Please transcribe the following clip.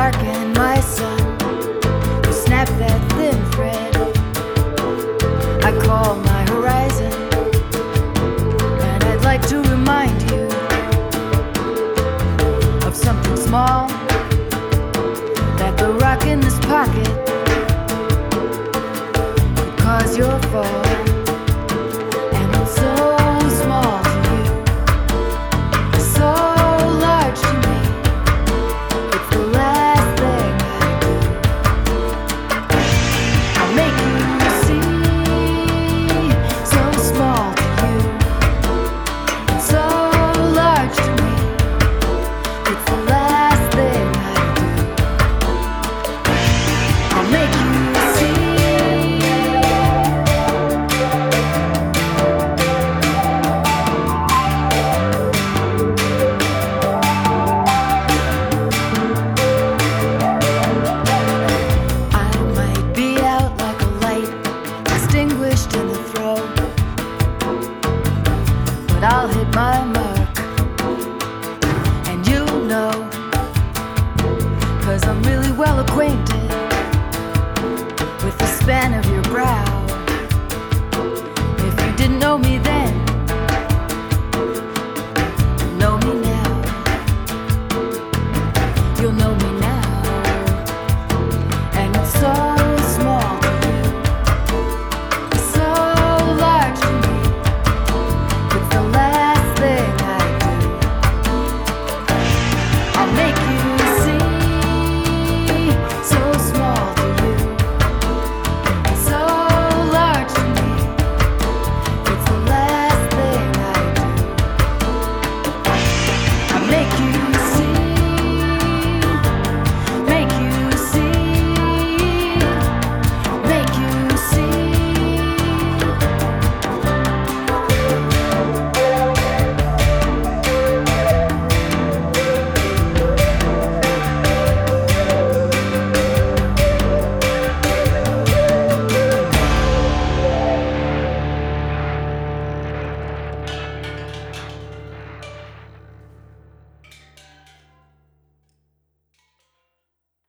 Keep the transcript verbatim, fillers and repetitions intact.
spark in my sun to snap that thin thread I call my horizon. And I'd like to remind you of something small, that the rock in this pocket could cause your fall. And it's so small to you, so large to me. It's the last thing I do. I'll make you see, so small to you and so large to me. It's the last thing I do. I'll make you see. I might be out like a light, extinguished in the throw, but I'll hit my mark, and you'll know, 'cause I'm really well acquainted with the span of your brow. If you didn't know me then, you know me now. You'll know me